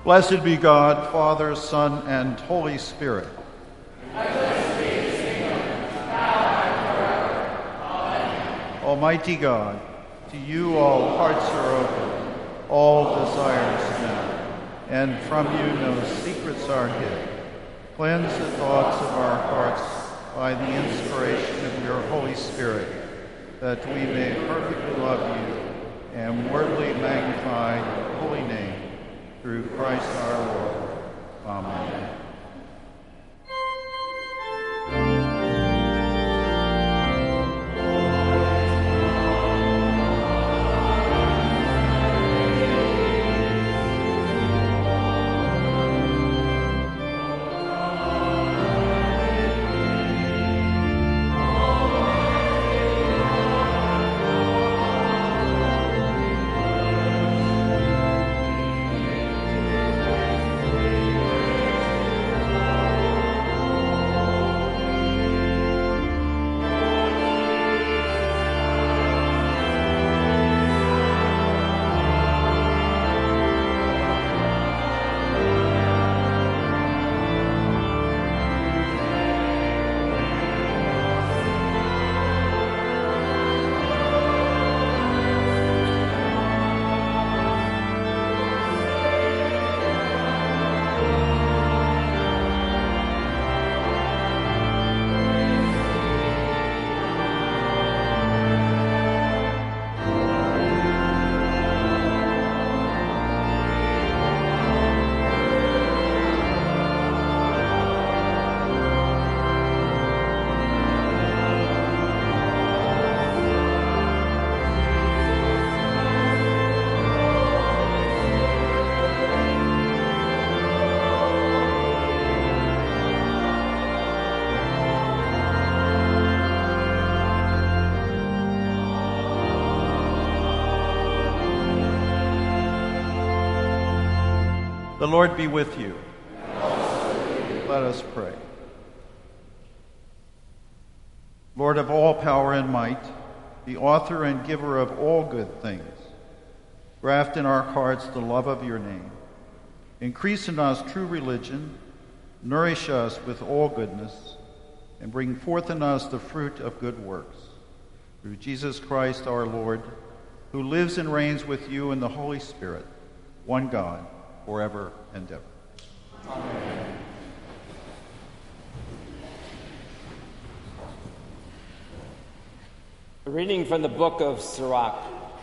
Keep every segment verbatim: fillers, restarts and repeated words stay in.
Blessed be God, Father, Son, and Holy Spirit. Almighty God, to you all hearts are open, all desires met, and from you no secrets are hid. Cleanse the thoughts of our hearts by the inspiration of your Holy Spirit, that we may perfectly love you and worthily magnify your holy name, through Christ our Lord. Amen. The Lord be with you. Let us pray. Lord of all power and might, the author and giver of all good things, graft in our hearts the love of your name. Increase in us true religion, nourish us with all goodness, and bring forth in us the fruit of good works. Through Jesus Christ our Lord, who lives and reigns with you in the Holy Spirit, one God, forever and ever. Amen. A reading from the book of Sirach.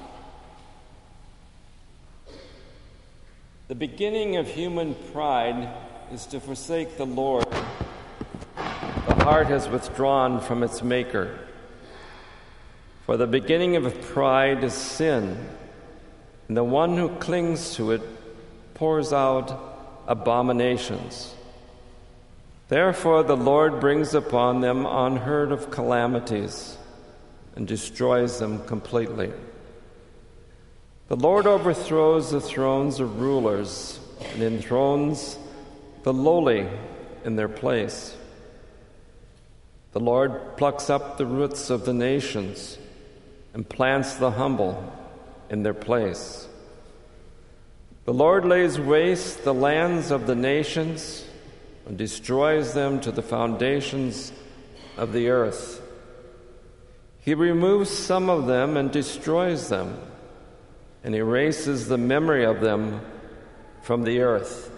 The beginning of human pride is to forsake the Lord. The heart has withdrawn from its Maker. For the beginning of pride is sin, and the one who clings to it pours out abominations. Therefore the Lord brings upon them unheard of calamities and destroys them completely. The Lord overthrows the thrones of rulers and enthrones the lowly in their place. The Lord plucks up the roots of the nations and plants the humble in their place. The Lord lays waste the lands of the nations and destroys them to the foundations of the earth. He removes some of them and destroys them, and erases the memory of them from the earth.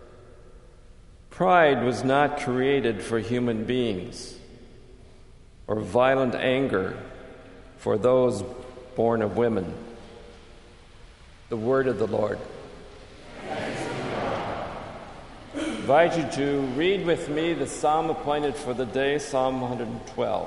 Pride was not created for human beings, or violent anger for those born of women. The word of the Lord. I invite you to read with me the psalm appointed for the day, Psalm one hundred twelve.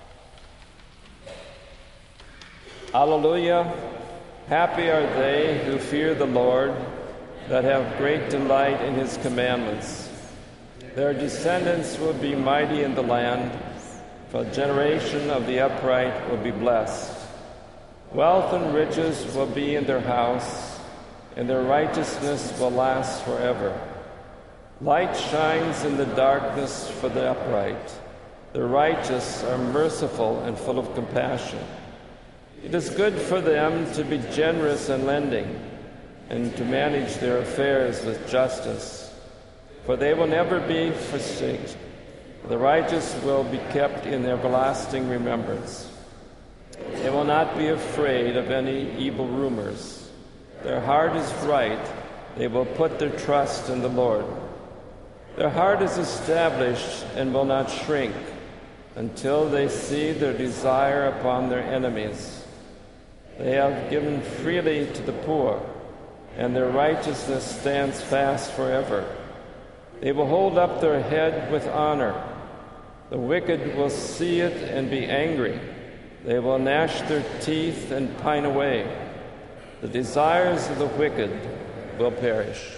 Alleluia! Happy are they who fear the Lord, that have great delight in his commandments. Their descendants will be mighty in the land, for the generation of the upright will be blessed. Wealth and riches will be in their house, and their righteousness will last forever. Light shines in the darkness for the upright. The righteous are merciful and full of compassion. It is good for them to be generous in lending, and to manage their affairs with justice. For they will never be forsaken. The righteous will be kept in everlasting remembrance. They will not be afraid of any evil rumors. Their heart is right. They will put their trust in the Lord. Their heart is established and will not shrink until they see their desire upon their enemies. They have given freely to the poor, and their righteousness stands fast forever. They will hold up their head with honor. The wicked will see it and be angry. They will gnash their teeth and pine away. The desires of the wicked will perish.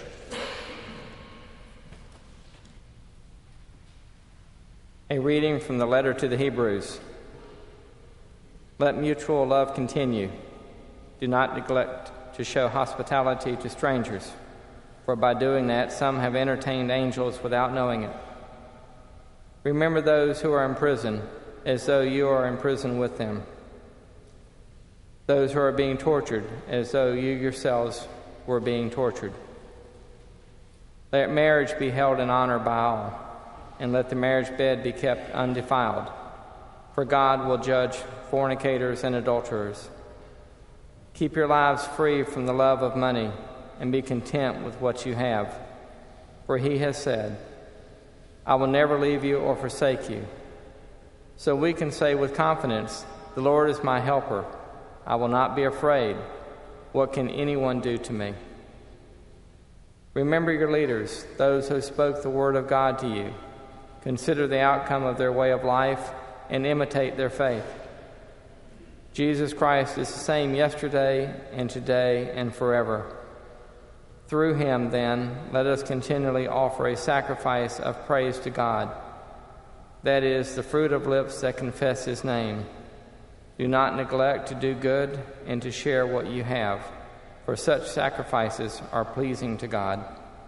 A reading from the letter to the Hebrews. Let mutual love continue. Do not neglect to show hospitality to strangers, for by doing that some have entertained angels without knowing it. Remember those who are in prison, as though you are in prison with them. Those who are being tortured, as though you yourselves were being tortured. Let marriage be held in honor by all, and let the marriage bed be kept undefiled, for God will judge fornicators and adulterers. Keep your lives free from the love of money, and be content with what you have. For he has said, I will never leave you or forsake you. So we can say with confidence, the Lord is my helper. I will not be afraid. What can anyone do to me? Remember your leaders, those who spoke the word of God to you. Consider the outcome of their way of life and imitate their faith. Jesus Christ is the same yesterday and today and forever. Through him, then, let us continually offer a sacrifice of praise to God. That is, the fruit of lips that confess his name. Do not neglect to do good and to share what you have, for such sacrifices are pleasing to God.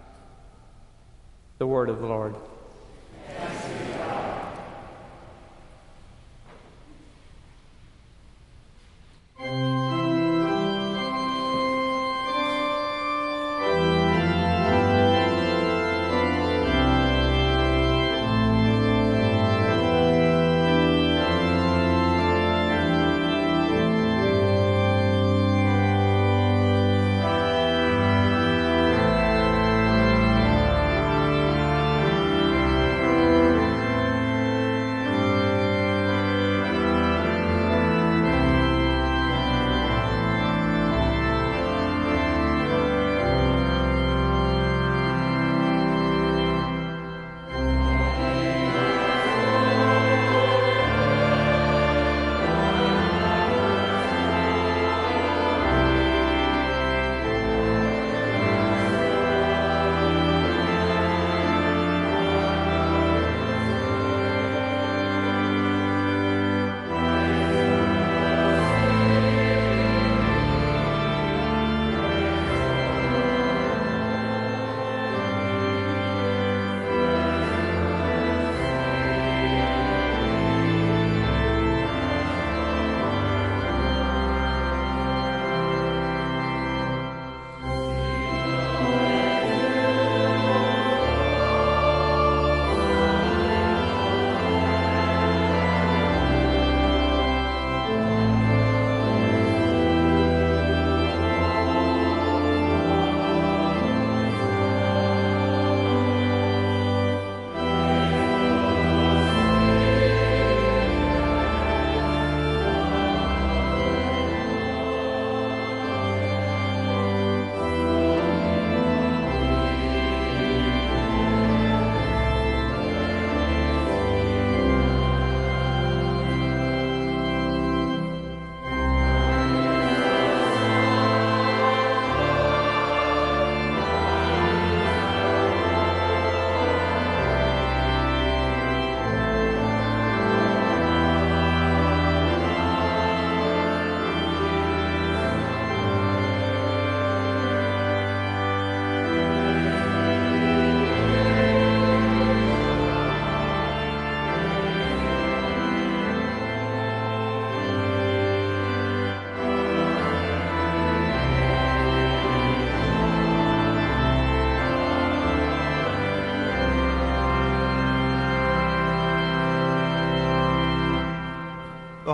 The word of the Lord.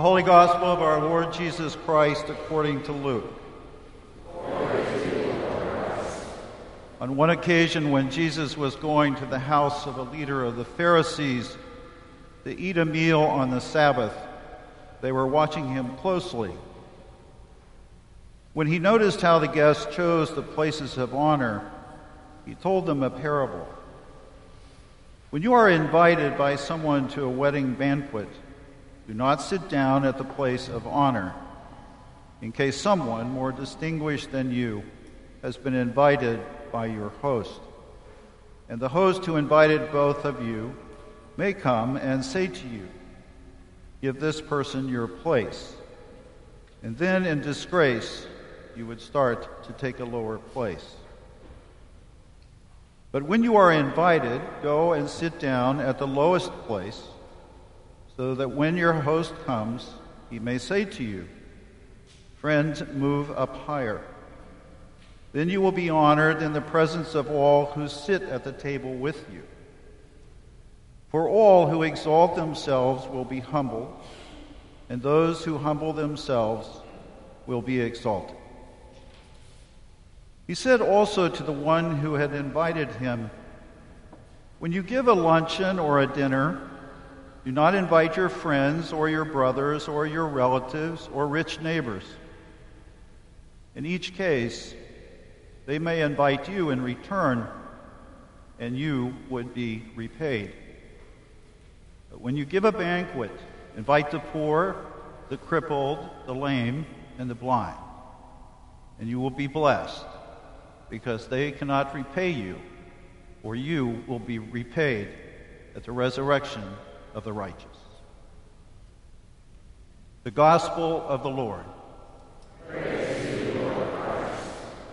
The Holy Gospel of our Lord Jesus Christ according to Luke. On one occasion when Jesus was going to the house of a leader of the Pharisees to eat a meal on the Sabbath, they were watching him closely. When he noticed how the guests chose the places of honor, he told them a parable. When you are invited by someone to a wedding banquet, do not sit down at the place of honor, in case someone more distinguished than you has been invited by your host. And the host who invited both of you may come and say to you, "Give this person your place." And then in disgrace, you would start to take a lower place. But when you are invited, go and sit down at the lowest place, so that when your host comes, he may say to you, "Friend, move up higher." Then you will be honored in the presence of all who sit at the table with you. For all who exalt themselves will be humbled, and those who humble themselves will be exalted. He said also to the one who had invited him, "When you give a luncheon or a dinner, do not invite your friends or your brothers or your relatives or rich neighbors. In each case, they may invite you in return, and you would be repaid. But when you give a banquet, invite the poor, the crippled, the lame, and the blind, and you will be blessed, because they cannot repay you, or you will be repaid at the resurrection of the righteous." The Gospel of the Lord. Praise to you, Lord Christ.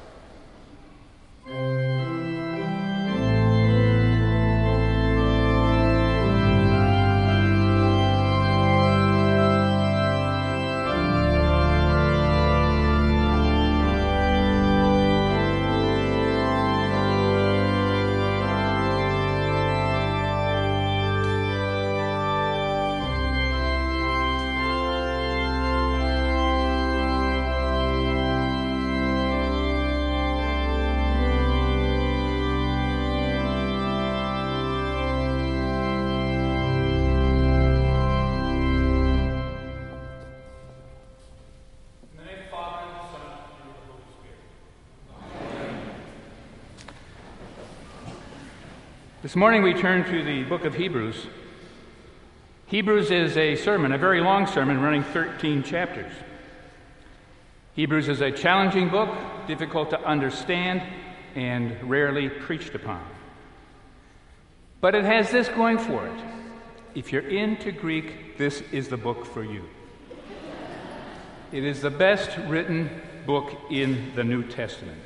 This morning we turn to the book of Hebrews. Hebrews is a sermon, a very long sermon running thirteen chapters. Hebrews is a challenging book, difficult to understand, and rarely preached upon. But it has this going for it. If you're into Greek, this is the book for you. It is the best written book in the New Testament.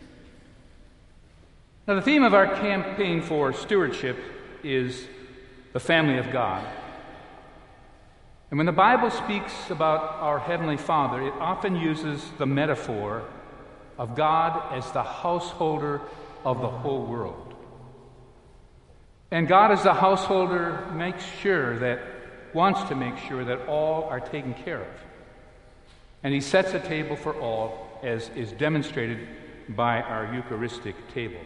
Now, the theme of our campaign for stewardship is the family of God. And when the Bible speaks about our Heavenly Father, it often uses the metaphor of God as the householder of the whole world. And God as the householder makes sure that, wants to make sure that all are taken care of. And He sets a table for all, as is demonstrated by our Eucharistic table.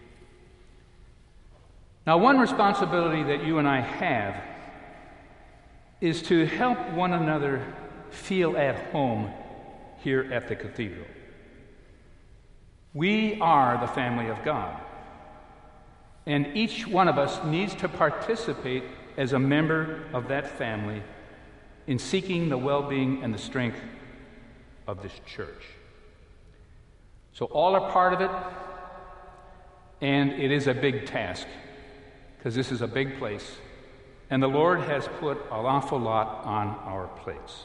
Now, one responsibility that you and I have is to help one another feel at home here at the cathedral. We are the family of God, and each one of us needs to participate as a member of that family in seeking the well-being and the strength of this church. So all are part of it, and it is a big task, because this is a big place, and the Lord has put an awful lot on our plates.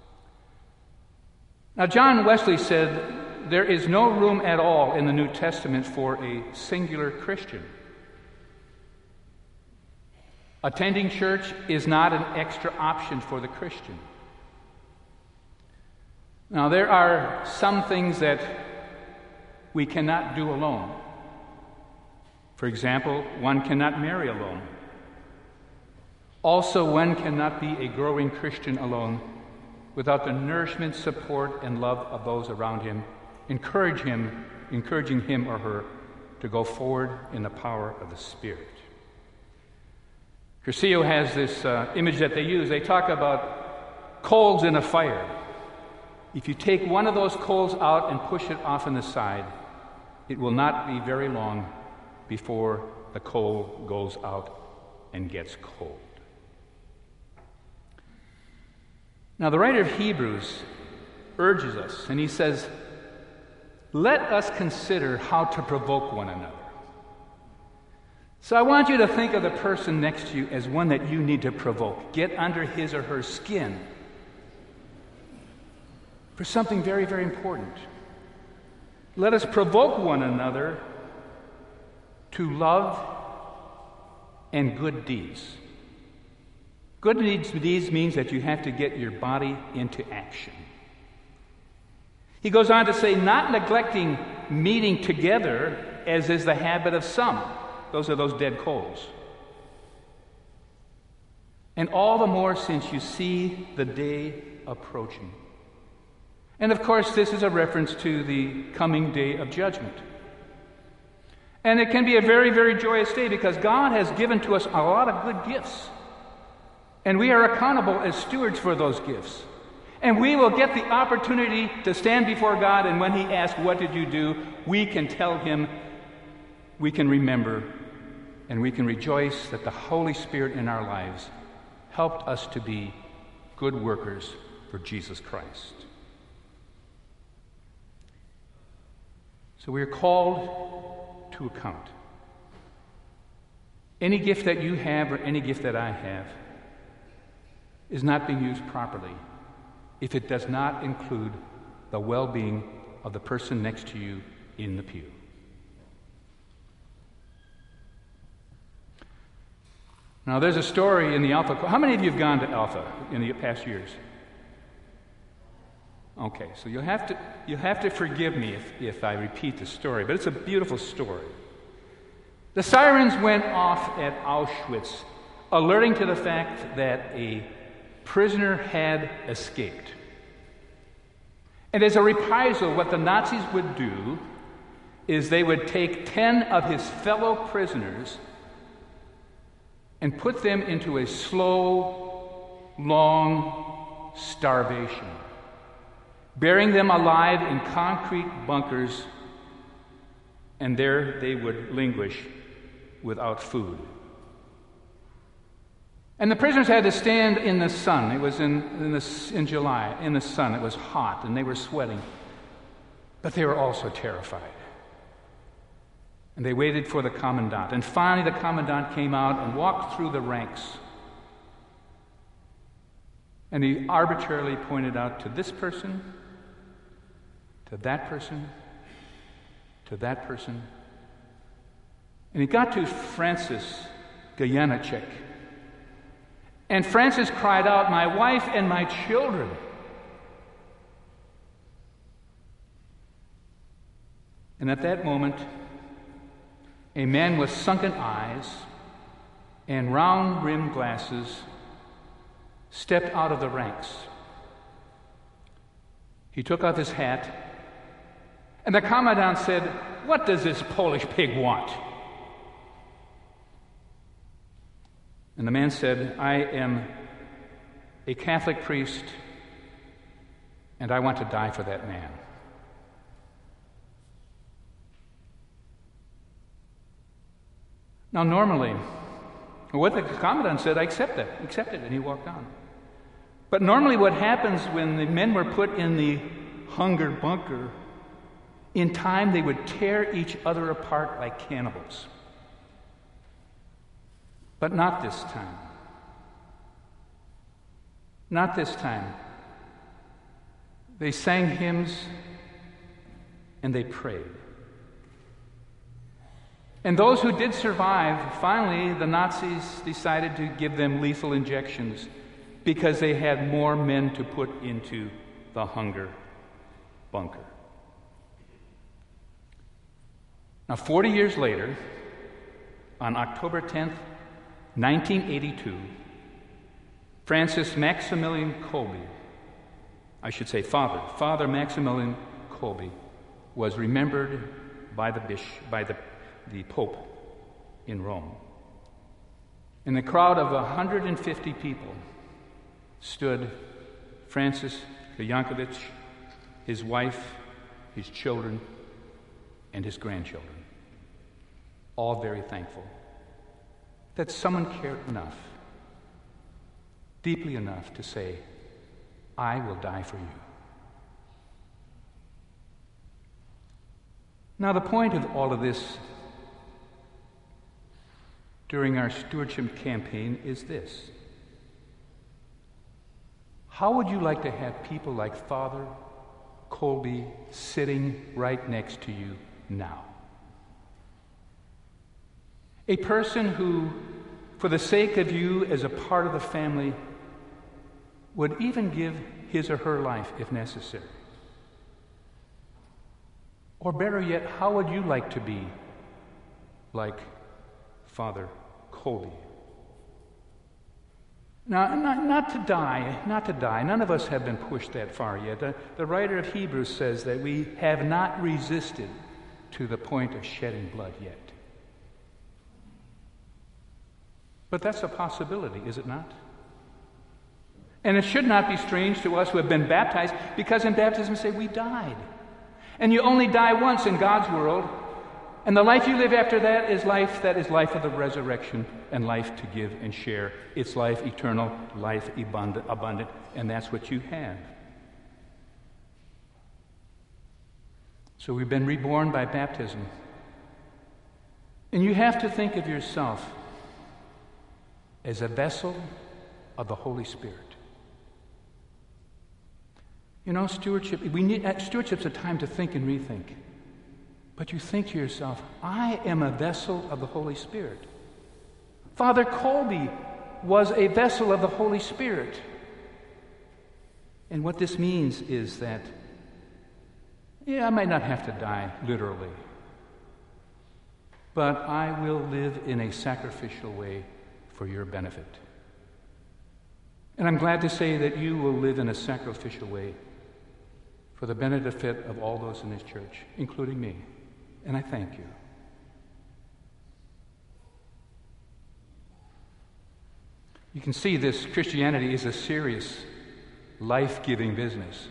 Now, John Wesley said, there is no room at all in the New Testament for a singular Christian. Attending church is not an extra option for the Christian. Now, there are some things that we cannot do alone. For example, one cannot marry alone. Also, one cannot be a growing Christian alone without the nourishment, support, and love of those around him, encourage him, encouraging him or her to go forward in the power of the Spirit. Cursillo has this uh, image that they use. They talk about coals in a fire. If you take one of those coals out and push it off on the side, it will not be very long before the coal goes out and gets cold. Now, the writer of Hebrews urges us, and he says, let us consider how to provoke one another. So I want you to think of the person next to you as one that you need to provoke. Get under his or her skin for something very, very important. Let us provoke one another to love and good deeds. Good deeds, deeds means that you have to get your body into action. He goes on to say, not neglecting meeting together, as is the habit of some. Those are those dead coals. And all the more since you see the day approaching. And of course, this is a reference to the coming day of judgment. And it can be a very, very joyous day because God has given to us a lot of good gifts. And we are accountable as stewards for those gifts. And we will get the opportunity to stand before God, and when He asks, what did you do? We can tell Him, we can remember, and we can rejoice that the Holy Spirit in our lives helped us to be good workers for Jesus Christ. So we are called to account. Any gift that you have or any gift that I have is not being used properly if it does not include the well-being of the person next to you in the pew. Now, there's a story in the Alpha. How many of you have gone to Alpha in the past years? Okay, so you'll have to you'll have to forgive me if, if I repeat the story, but it's a beautiful story. The sirens went off at Auschwitz, alerting to the fact that a prisoner had escaped. And as a reprisal, what the Nazis would do is they would take ten of his fellow prisoners and put them into a slow, long starvation, burying them alive in concrete bunkers, and there they would languish without food. And the prisoners had to stand in the sun. It was in, in, the, in July, in the sun. It was hot, and they were sweating. But they were also terrified. And they waited for the commandant. And finally, the commandant came out and walked through the ranks. And he arbitrarily pointed out to this person, to that person, to that person. And he got to Francis Gajanacek. And Francis cried out, "My wife and my children." And at that moment, a man with sunken eyes and round-rimmed glasses stepped out of the ranks. He took off his hat, and the commandant said, "What does this Polish pig want?" And the man said, "I am a Catholic priest, and I want to die for that man." Now, normally, what the commandant said, I accept that, accepted, and he walked on. But normally what happens when the men were put in the hunger bunker, in time they would tear each other apart like cannibals. But not this time. Not this time. They sang hymns and they prayed. And those who did survive, finally, the Nazis decided to give them lethal injections because they had more men to put into the hunger bunker. Now, forty years later, on October tenth, nineteen eighty-two, Francis Maximilian Kolbe I should say father, Father Maximilian Kolbe, was remembered by the bishop, by the, the Pope in Rome. In the crowd of one hundred fifty people stood Francis Jankovic, his wife, his children, and his grandchildren, all very thankful that someone cared enough, deeply enough to say, I will die for you. Now, the point of all of this during our stewardship campaign is this. How would you like to have people like Father Kolbe sitting right next to you now? A person who, for the sake of you as a part of the family, would even give his or her life if necessary. Or better yet, how would you like to be like Father Kolbe? Now, not, not to die, not to die. None of us have been pushed that far yet. The, the writer of Hebrews says that we have not resisted to the point of shedding blood yet. But that's a possibility, is it not? And it should not be strange to us who have been baptized, because in baptism we say we died. And you only die once in God's world, and the life you live after that is life that is life of the resurrection and life to give and share. It's life eternal, life abundant, abundant, and that's what you have. So we've been reborn by baptism. And you have to think of yourself as a vessel of the Holy Spirit. You know, stewardship, we need, stewardship's a time to think and rethink. But you think to yourself, I am a vessel of the Holy Spirit. Father Kolbe was a vessel of the Holy Spirit. And what this means is that, yeah, I might not have to die literally, but I will live in a sacrificial way for your benefit. And I'm glad to say that you will live in a sacrificial way for the benefit of all those in this church, including me. And I thank you. You can see this Christianity is a serious, life-giving business.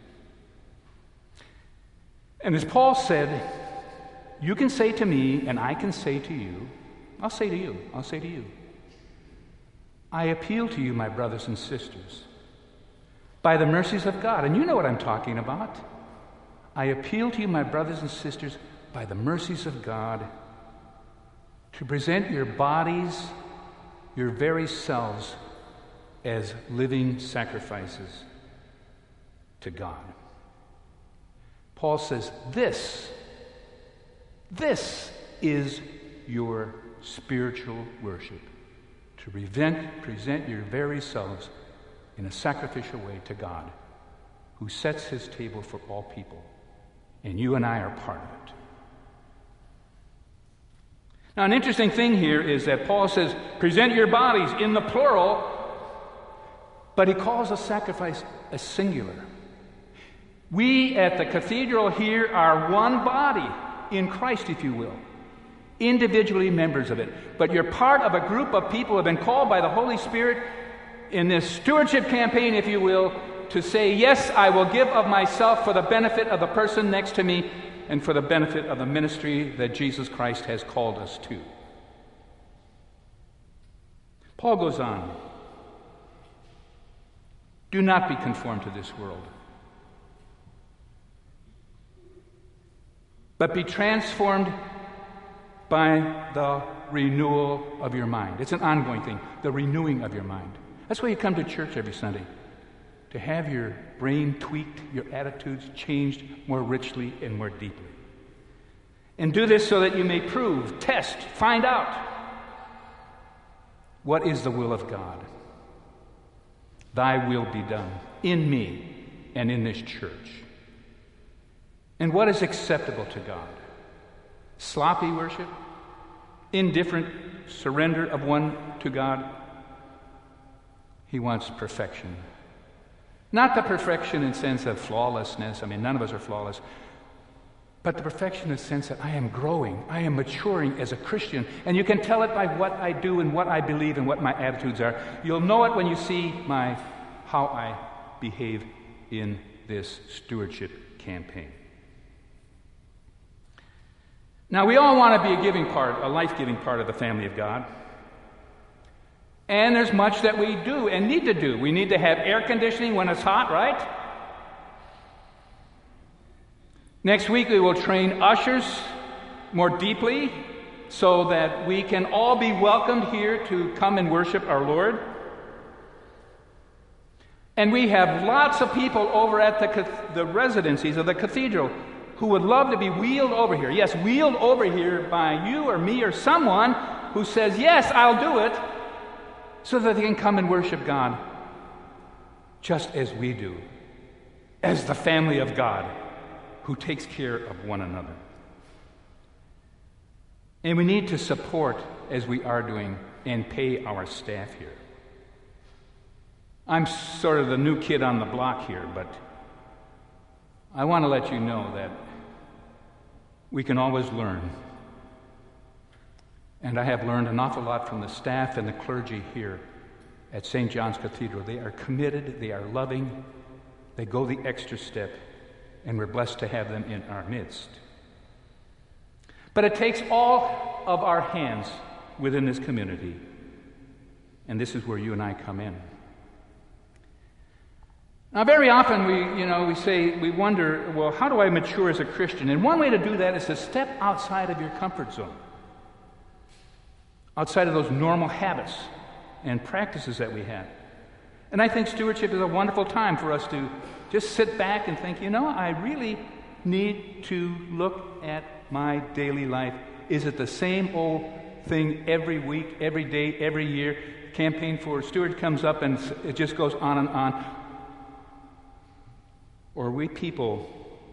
And as Paul said, you can say to me, and I can say to you, I'll say to you, I'll say to you, I appeal to you, my brothers and sisters, by the mercies of God. And you know what I'm talking about. I appeal to you, my brothers and sisters, by the mercies of God, to present your bodies, your very selves, as living sacrifices to God. Paul says, this, this is your spiritual worship, to present, present your very selves in a sacrificial way to God, who sets his table for all people, and you and I are part of it. Now, an interesting thing here is that Paul says, present your bodies in the plural, but he calls a sacrifice a singular. We at the cathedral here are one body in Christ, if you will, individually members of it. But you're part of a group of people who have been called by the Holy Spirit in this stewardship campaign, if you will, to say, yes, I will give of myself for the benefit of the person next to me and for the benefit of the ministry that Jesus Christ has called us to. Paul goes on, do not be conformed to this world, but be transformed by the renewal of your mind. It's an ongoing thing, the renewing of your mind. That's why you come to church every Sunday, to have your brain tweaked, your attitudes changed more richly and more deeply. And do this so that you may prove, test, find out what is the will of God. Thy will be done in me and in this church. And what is acceptable to God? Sloppy worship? Indifferent surrender of one to God? He wants perfection. Not the perfection in sense of flawlessness. I mean, none of us are flawless. But the perfection in the sense that I am growing, I am maturing as a Christian. And you can tell it by what I do and what I believe and what my attitudes are. You'll know it when you see my how I behave in this stewardship campaign. Now, we all want to be a giving part, a life-giving part of the family of God. And there's much that we do and need to do. We need to have air conditioning when it's hot, right? Next week we will train ushers more deeply so that we can all be welcomed here to come and worship our Lord. And we have lots of people over at the, the residencies of the cathedral who would love to be wheeled over here. Yes, wheeled over here by you or me or someone who says, yes, I'll do it, so that they can come and worship God just as we do, as the family of God who takes care of one another. And we need to support, as we are doing, and pay our staff here. I'm sort of the new kid on the block here, but I want to let you know that we can always learn. And I have learned an awful lot from the staff and the clergy here at Saint John's Cathedral. They are committed, they are loving, they go the extra step, and we're blessed to have them in our midst. But it takes all of our hands within this community, and this is where you and I come in. Now, very often we, you know, we say, we wonder, well, how do I mature as a Christian? And one way to do that is to step outside of your comfort zone, outside of those normal habits and practices that we have. And I think stewardship is a wonderful time for us to just sit back and think, you know, I really need to look at my daily life. Is it the same old thing every week, every day, every year? Campaign for Steward comes up and it just goes on and on. Or are we people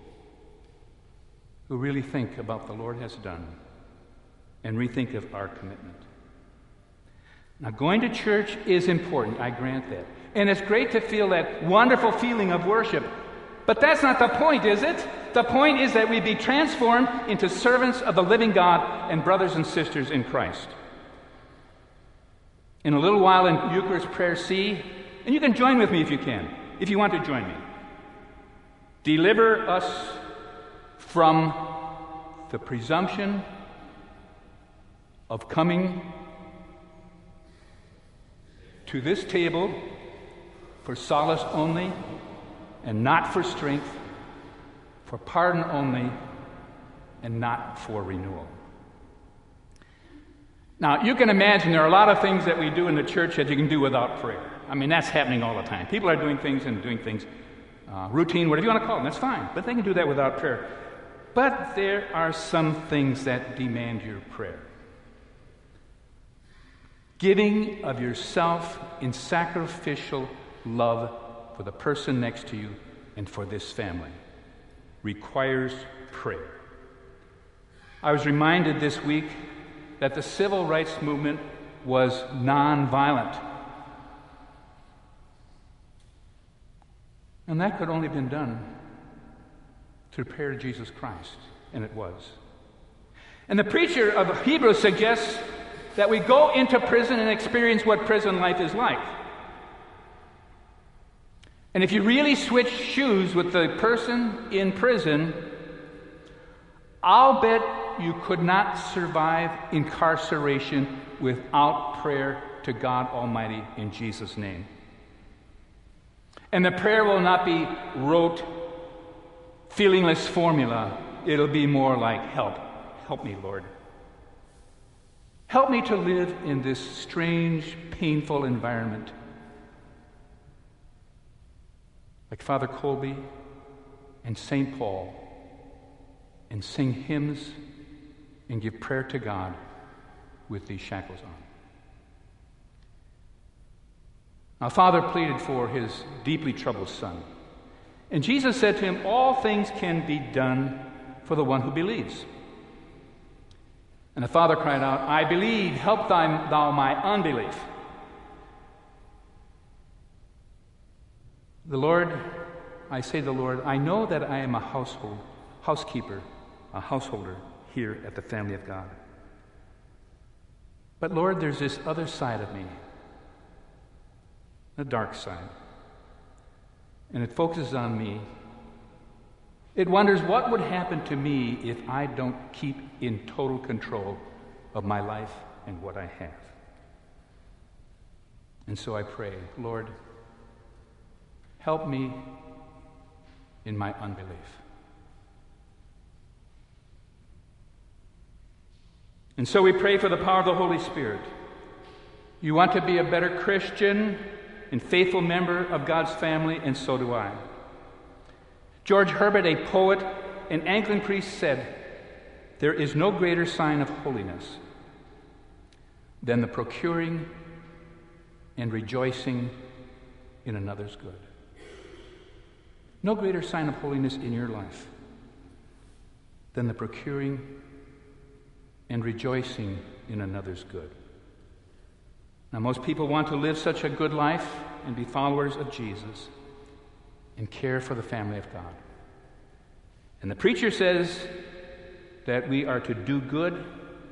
who really think about the Lord has done and rethink of our commitment? Now, going to church is important, I grant that. And it's great to feel that wonderful feeling of worship. But that's not the point, is it? The point is that we be transformed into servants of the living God and brothers and sisters in Christ. In a little while in Eucharist Prayer C, and you can join with me if you can, if you want to join me. Deliver us from the presumption of coming to this table for solace only and not for strength, for pardon only and not for renewal. Now, you can imagine there are a lot of things that we do in the church that you can do without prayer. I mean, that's happening all the time. People are doing things and doing things, uh, routine, whatever you want to call them, that's fine. But they can do that without prayer. But there are some things that demand your prayer. Giving of yourself in sacrificial love for the person next to you and for this family requires prayer. I was reminded this week that the civil rights movement was nonviolent. And that could only have been done through prayer to Jesus Christ, and it was. And the preacher of Hebrews suggests that we go into prison and experience what prison life is like. And if you really switch shoes with the person in prison, I'll bet you could not survive incarceration without prayer to God Almighty in Jesus' name. And the prayer will not be rote, feelingless formula. It'll be more like, help. Help me, Lord. Help me to live in this strange, painful environment. Like Father Colby and Saint Paul, and sing hymns and give prayer to God with these shackles on. Now, Father pleaded for his deeply troubled son. And Jesus said to him, all things can be done for the one who believes. And the father cried out, I believe, help thy, thou my unbelief. The Lord, I say to the Lord, I know that I am a household, housekeeper, a householder here at the family of God. But Lord, there's this other side of me, the dark side. And it focuses on me. It wonders what would happen to me if I don't keep in total control of my life and what I have. And so I pray, Lord, help me in my unbelief. And so we pray for the power of the Holy Spirit. You want to be a better Christian and faithful member of God's family, and so do I. George Herbert, a poet and Anglican priest, said, "There is no greater sign of holiness than the procuring and rejoicing in another's good." No greater sign of holiness in your life than the procuring and rejoicing in another's good. Now, most people want to live such a good life and be followers of Jesus and care for the family of God. And the preacher says that we are to do good,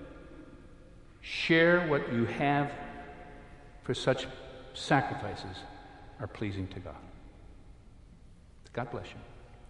share what you have, for such sacrifices are pleasing to God. God bless you.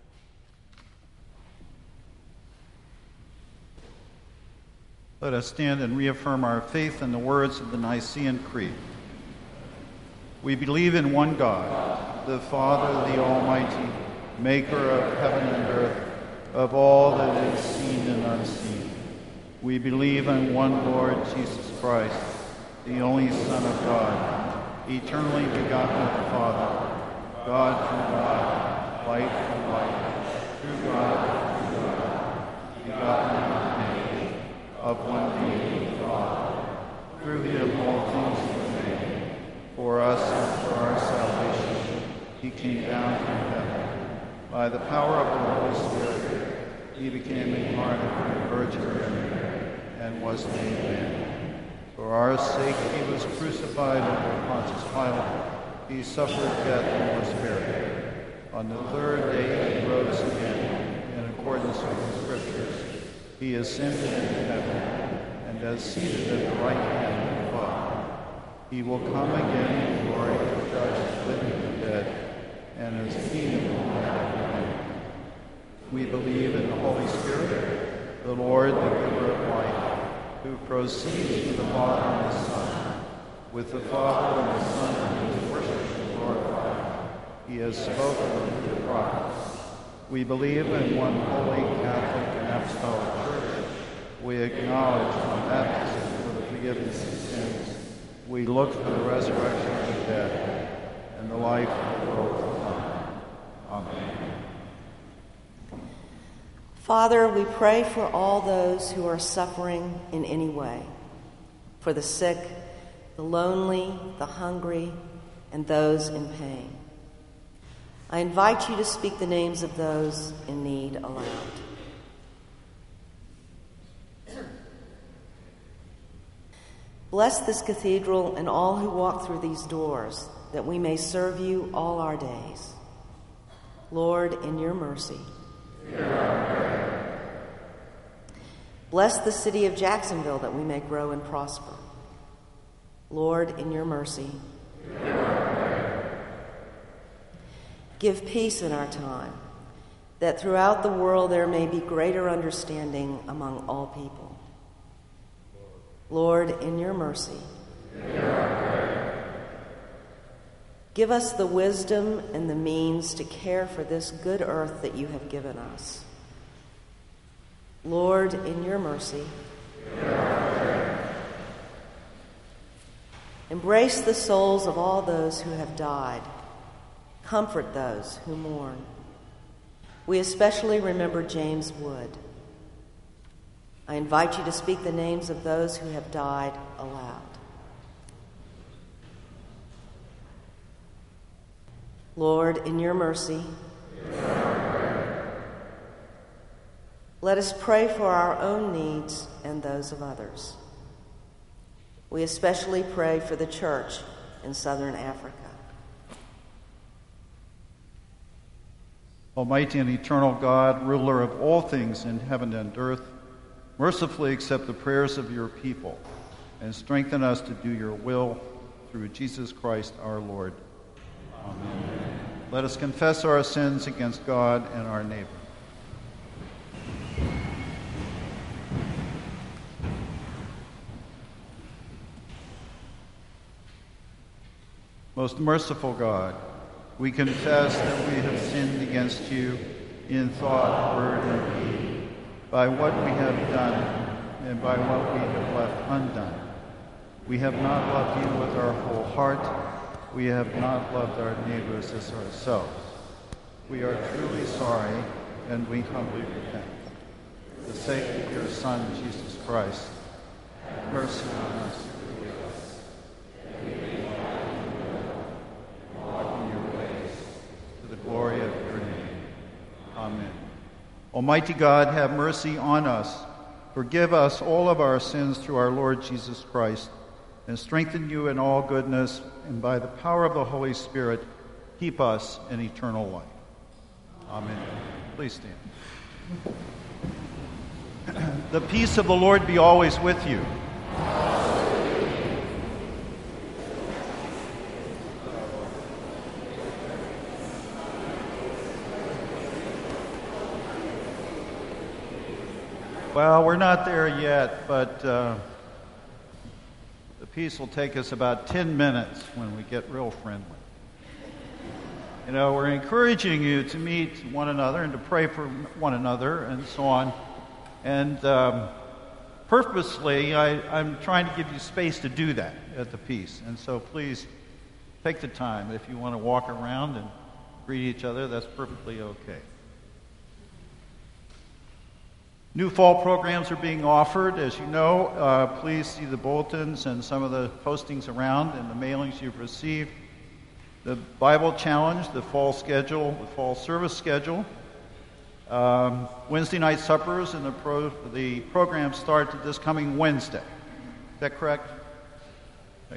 Let us stand and reaffirm our faith in the words of the Nicene Creed. We believe in one God, the Father, the Almighty, maker of heaven and earth, of all that is seen and unseen. We believe in one Lord Jesus Christ, the only Son of God, eternally begotten of the Father, God from God, light from light, true God from God, begotten of made, of one being, God. Through him all things were made. For us and for our salvation, he came down from heaven. By the power of the Holy Spirit, he became incarnate from the Virgin Mary and was made man. For our sake, he was crucified under Pontius Pilate. He suffered death and was buried. On the third day, he rose again in accordance with the Scriptures. He ascended into heaven and is seated at the right hand of the Father. He will come again in glory to judge the living and the dead, and as King of all mankind. We believe in the Holy Spirit, the Lord, the giver of life, who proceeds from the Father and the Son. With the Father and the Son, he is worshipped and glorified. He has spoken through the prophets. We believe in one holy, Catholic, and apostolic Church. We acknowledge one baptism for the forgiveness of sins. We look for the resurrection of the dead and the life of the world to come. Amen. Father, we pray for all those who are suffering in any way, for the sick, the lonely, the hungry, and those in pain. I invite you to speak the names of those in need aloud. Bless this cathedral and all who walk through these doors, that we may serve you all our days. Lord, in your mercy. Bless the city of Jacksonville, that we may grow and prosper. Lord, in your mercy. Give peace in our time, that throughout the world there may be greater understanding among all people. Lord, in your mercy. Give us the wisdom and the means to care for this good earth that you have given us. Lord, in your mercy. Embrace the souls of all those who have died. Comfort those who mourn. We especially remember James Wood. I invite you to speak the names of those who have died aloud. Lord, in your mercy. Let us pray for our own needs and those of others. We especially pray for the church in southern Africa. Almighty and eternal God, ruler of all things in heaven and earth, mercifully accept the prayers of your people and strengthen us to do your will through Jesus Christ our Lord. Amen. Let us confess our sins against God and our neighbor. Most merciful God, we confess that we have sinned against you in thought, word, and deed, by what we have done and by what we have left undone. We have not loved you with our whole heart. We have not loved our neighbors as ourselves. We are truly sorry, and we humbly repent. For the sake of your Son, Jesus Christ, have mercy on us. Glory of your name. Amen. Almighty God, have mercy on us. Forgive us all of our sins through our Lord Jesus Christ, and strengthen you in all goodness, and by the power of the Holy Spirit, keep us in eternal life. Amen. Please stand. The peace of the Lord be always with you. Well, we're not there yet, but uh, the peace will take us about ten minutes when we get real friendly. You know, we're encouraging you to meet one another and to pray for one another and so on. And um, purposely, I, I'm trying to give you space to do that at the peace. And so please take the time. If you want to walk around and greet each other, that's perfectly okay. New fall programs are being offered. As you know, uh, please see the bulletins and some of the postings around and the mailings you've received. The Bible Challenge, the fall schedule, the fall service schedule. Um, Wednesday night suppers and the, pro, the program starts this coming Wednesday. Is that correct? Okay.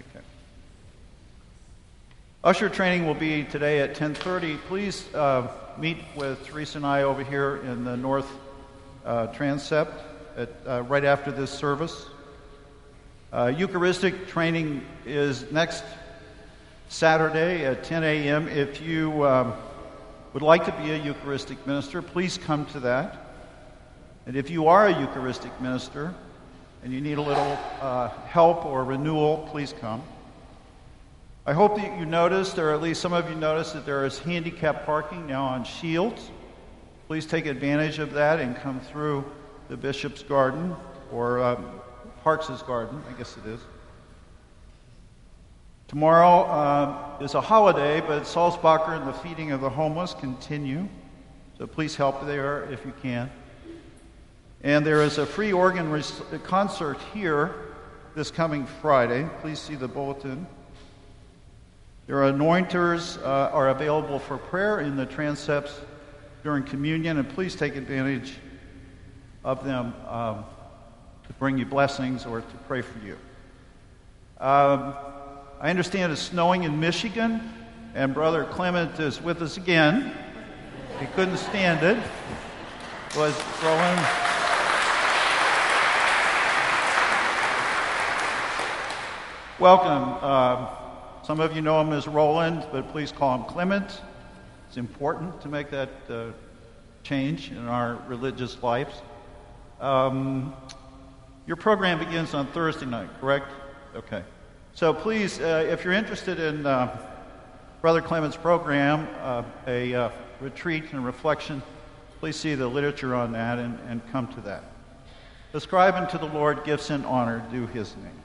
Usher training will be today at ten thirty. Please uh, meet with Teresa and I over here in the North Uh, transept at, uh, right after this service. Uh, Eucharistic training is next Saturday at ten a.m. If you um, would like to be a Eucharistic minister, please come to that. And if you are a Eucharistic minister and you need a little uh, help or renewal, please come. I hope that you noticed, or at least some of you noticed, that there is handicap parking now on Shields. Please take advantage of that and come through the Bishop's Garden, or um, Parks' Garden, I guess it is. Tomorrow uh, is a holiday, but Salzbacher and the feeding of the homeless continue. So please help there if you can. And there is a free organ res- concert here this coming Friday. Please see the bulletin. There are anointers uh, are available for prayer in the transepts during communion, and please take advantage of them um, to bring you blessings or to pray for you. Um, I understand it's snowing in Michigan, and Brother Clement is with us again. He couldn't stand it. Was Roland. Welcome. Uh, some of you know him as Roland, but please call him Clement. It's important to make that uh, change in our religious lives. Um, your program begins on Thursday night, correct? Okay. So please, uh, if you're interested in uh, Brother Clement's program, uh, a uh, retreat and reflection, please see the literature on that and, and come to that. Ascribe unto the Lord gifts and honor due his name.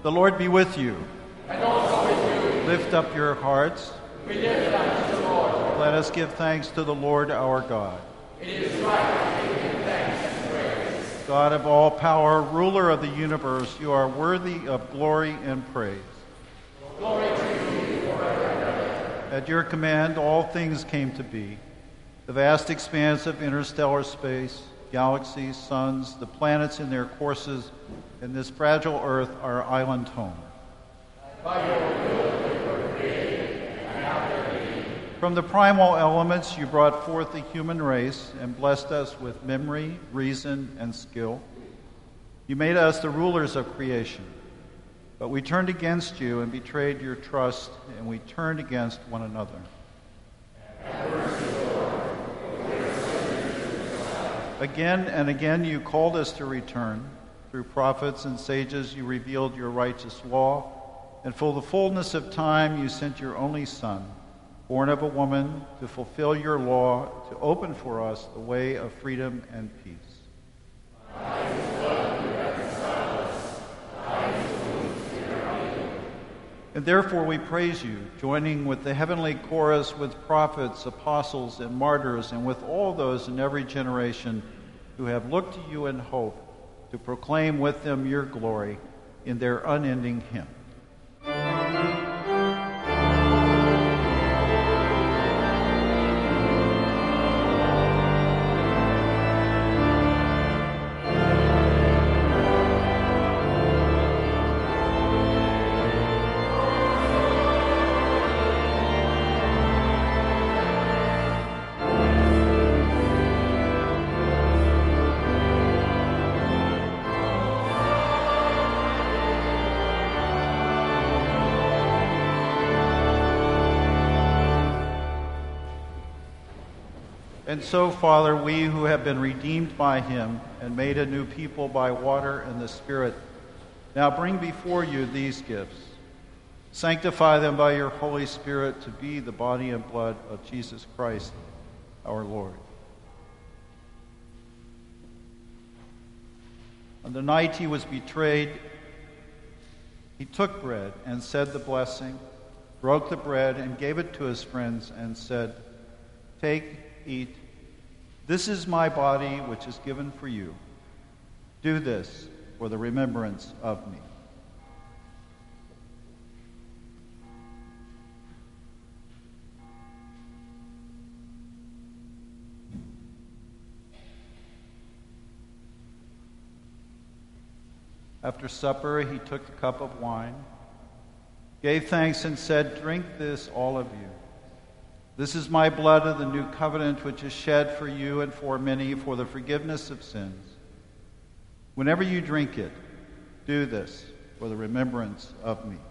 The Lord be with you. And also with you. Lift up your hearts. We lift thanks to the Lord. Let us give thanks to the Lord our God. It is right to give him thanks and praise. God of all power, ruler of the universe, you are worthy of glory and praise. Glory to you forever and ever. At your command, all things came to be. The vast expanse of interstellar space, galaxies, suns, the planets in their courses, and this fragile earth, our island home. By your will they were created, and now they're being. From the primal elements, you brought forth the human race and blessed us with memory, reason, and skill. You made us the rulers of creation. But we turned against you and betrayed your trust, and we turned against one another. Again and again you called us to return. Through prophets and sages you revealed your righteous law, and for the fullness of time you sent your only Son, born of a woman, to fulfill your law, to open for us the way of freedom and peace. And therefore we praise you, joining with the heavenly chorus with prophets, apostles, and martyrs, and with all those in every generation who have looked to you in hope, to proclaim with them your glory in their unending hymn. And so, Father, we who have been redeemed by him and made a new people by water and the Spirit, now bring before you these gifts. Sanctify them by your Holy Spirit to be the body and blood of Jesus Christ, our Lord. On the night he was betrayed, he took bread and said the blessing, broke the bread and gave it to his friends and said, "Take, eat. This is my body, which is given for you. Do this for the remembrance of me." After supper, he took the cup of wine, gave thanks, and said, "Drink this, all of you. This is my blood of the new covenant, which is shed for you and for many for the forgiveness of sins. Whenever you drink it, do this for the remembrance of me."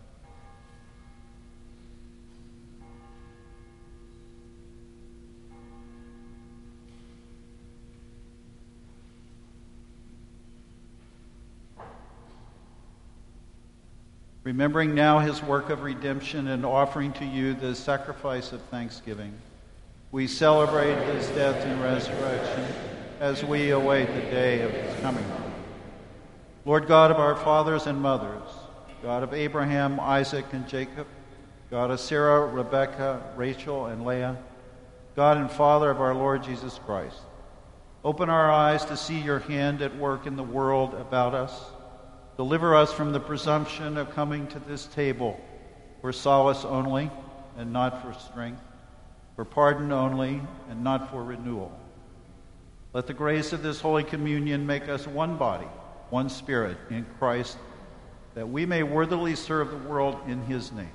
Remembering now his work of redemption and offering to you the sacrifice of thanksgiving, we celebrate his death and resurrection as we await the day of his coming. Lord God of our fathers and mothers, God of Abraham, Isaac, and Jacob, God of Sarah, Rebekah, Rachel, and Leah, God and Father of our Lord Jesus Christ, open our eyes to see your hand at work in the world about us. Deliver us from the presumption of coming to this table for solace only and not for strength, for pardon only and not for renewal. Let the grace of this Holy Communion make us one body, one spirit in Christ, that we may worthily serve the world in his name.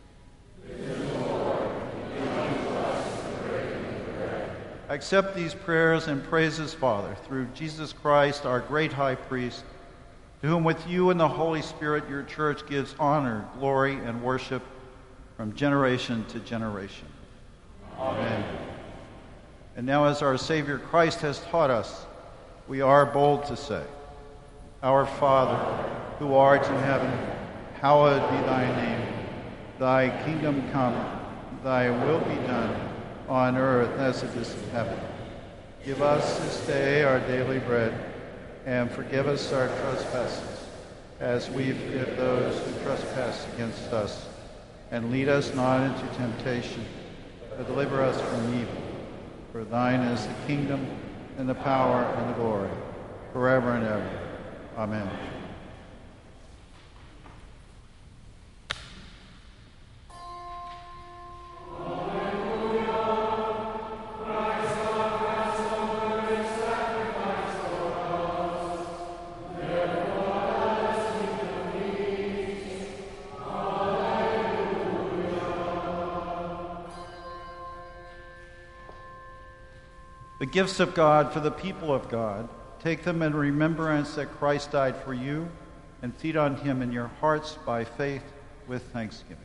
Accept these prayers and praises, Father, through Jesus Christ, our great high priest, to whom with you and the Holy Spirit your church gives honor, glory, and worship from generation to generation. Amen. And now, as our Savior Christ has taught us, we are bold to say, "Our Father, who art in heaven, hallowed be thy name. Thy kingdom come, thy will be done, on earth as it is in heaven. Give us this day our daily bread, and forgive us our trespasses, as we forgive those who trespass against us. And lead us not into temptation, but deliver us from evil. For thine is the kingdom, and the power, and the glory, forever and ever. Amen. The gifts of God for the people of God, take them in remembrance that Christ died for you, and feed on him in your hearts by faith with thanksgiving.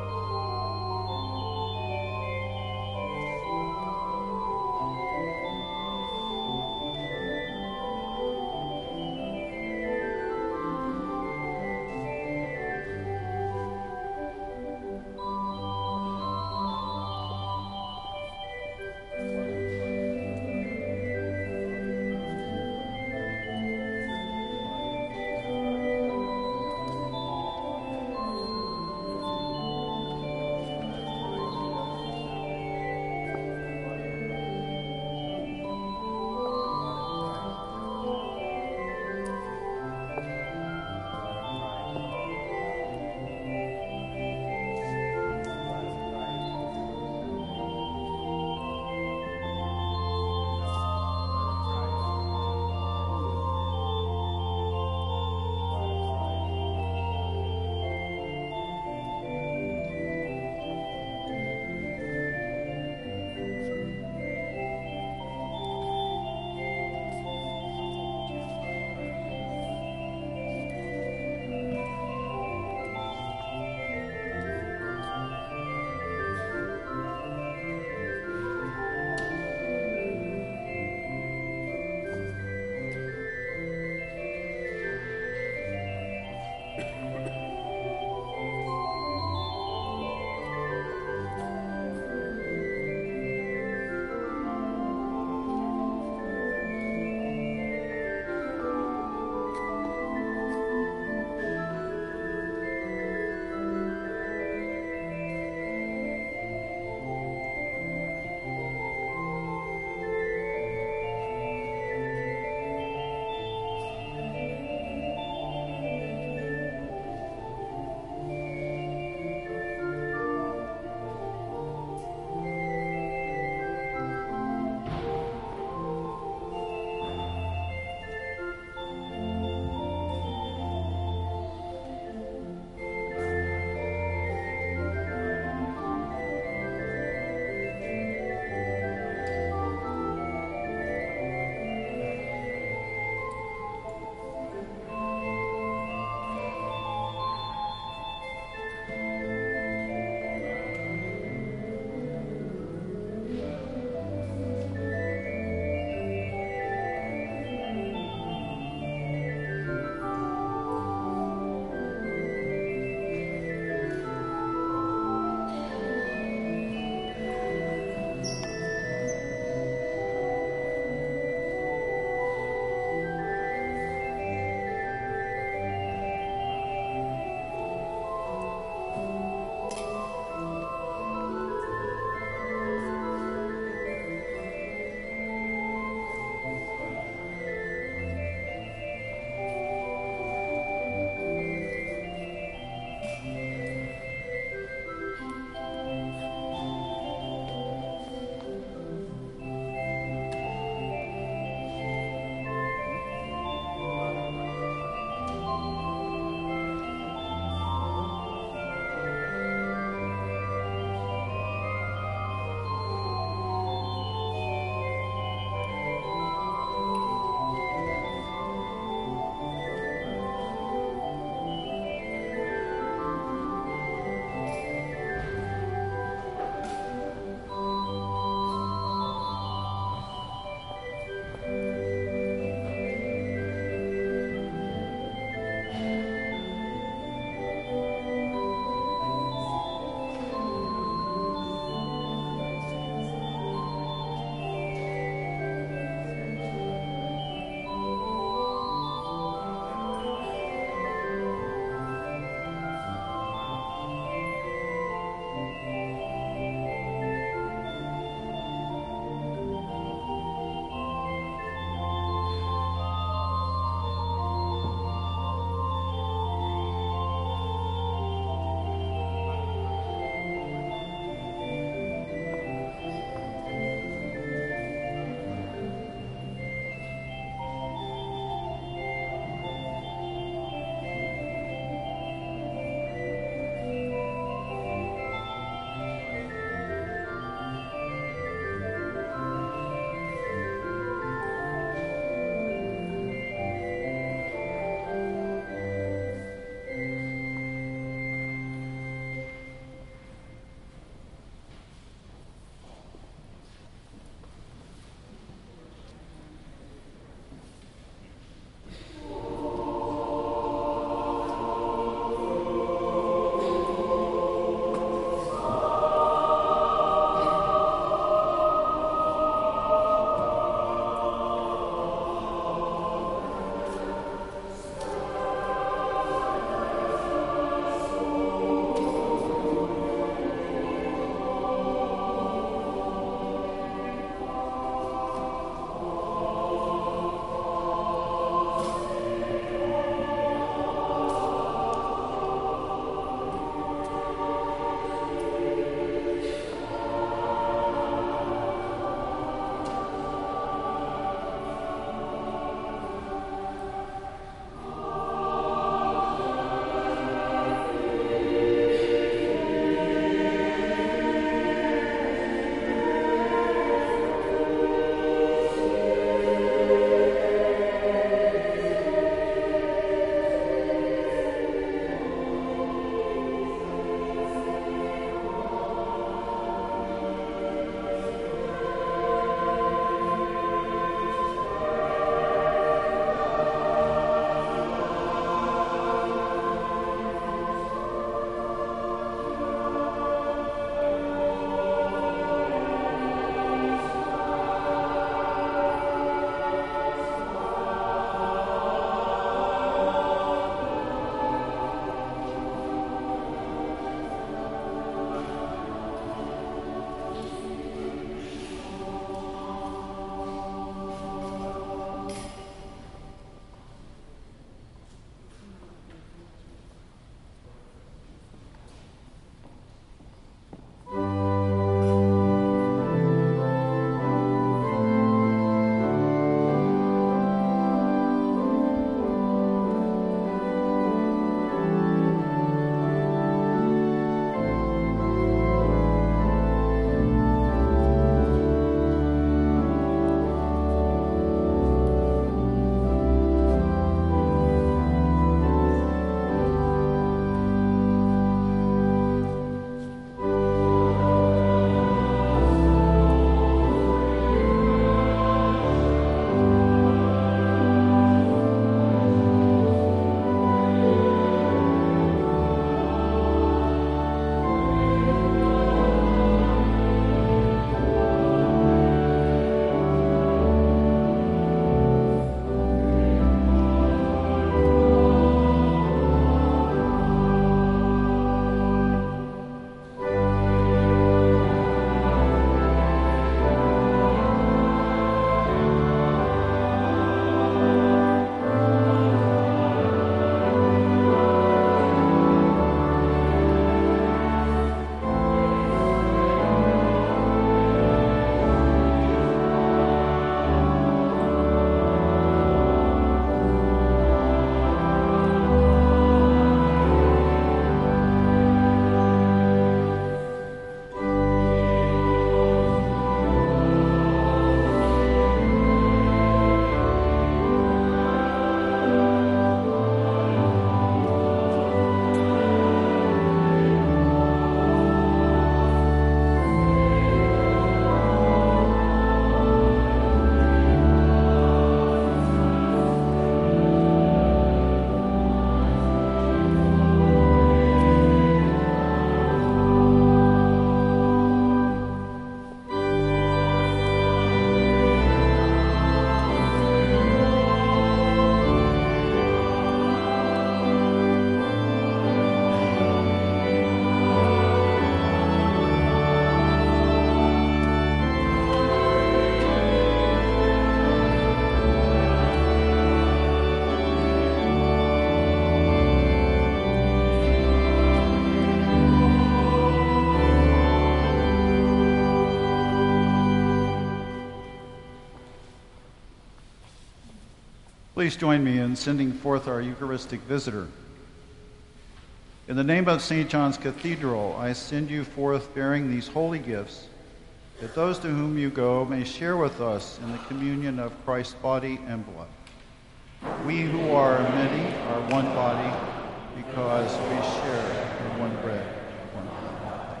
Please join me in sending forth our Eucharistic visitor. In the name of Saint John's Cathedral, I send you forth bearing these holy gifts, that those to whom you go may share with us in the communion of Christ's body and blood. We who are many are one body, because we share in one bread, one blood.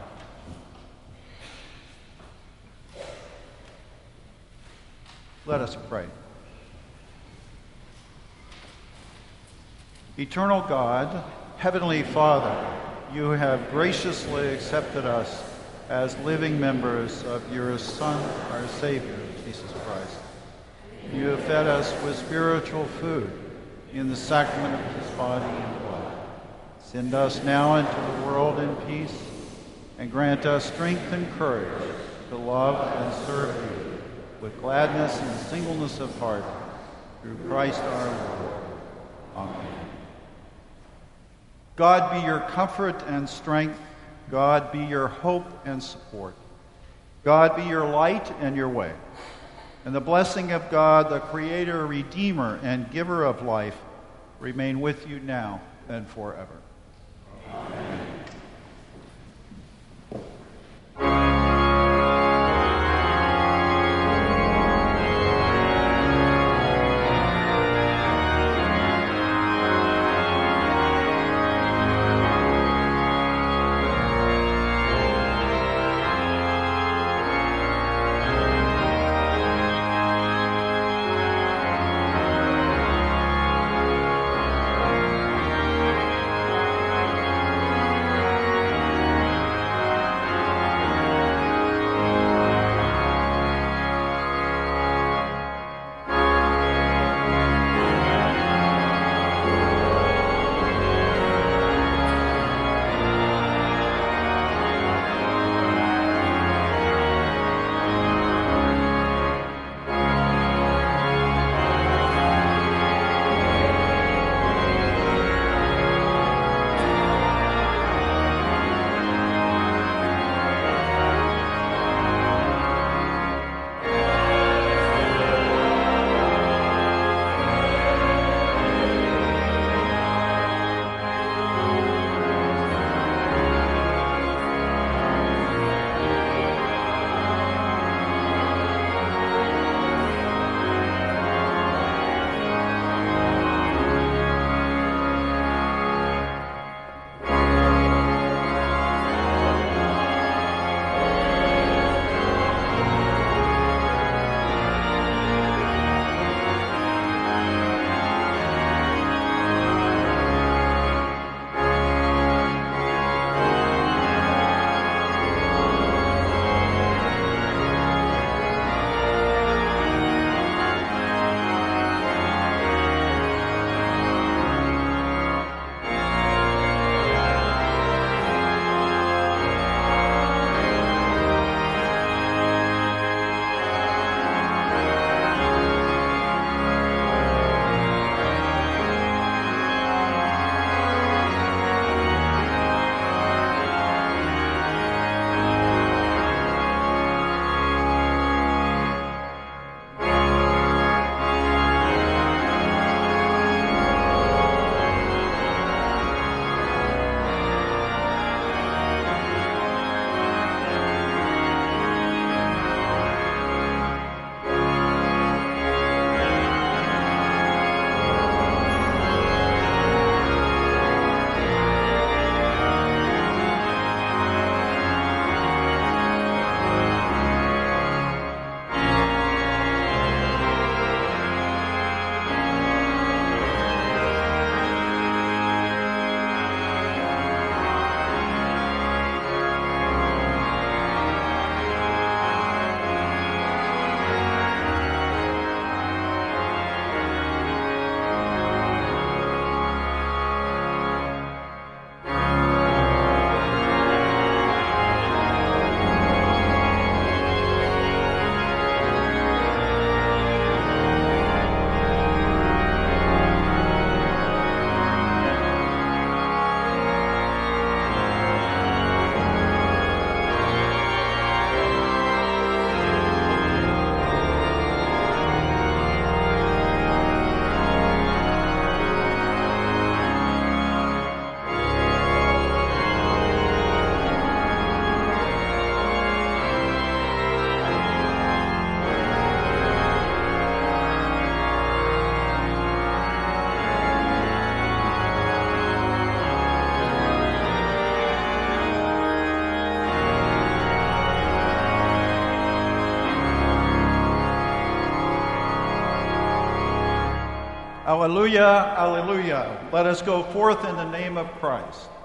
Let us pray. Eternal God, Heavenly Father, you have graciously accepted us as living members of your Son, our Savior, Jesus Christ. You have fed us with spiritual food in the sacrament of his body and blood. Send us now into the world in peace, and grant us strength and courage to love and serve you with gladness and singleness of heart, through Christ our Lord. Amen. God be your comfort and strength. God be your hope and support. God be your light and your way. And the blessing of God, the Creator, Redeemer, and Giver of life, remain with you now and forever. Amen. Alleluia, alleluia. Let us go forth in the name of Christ.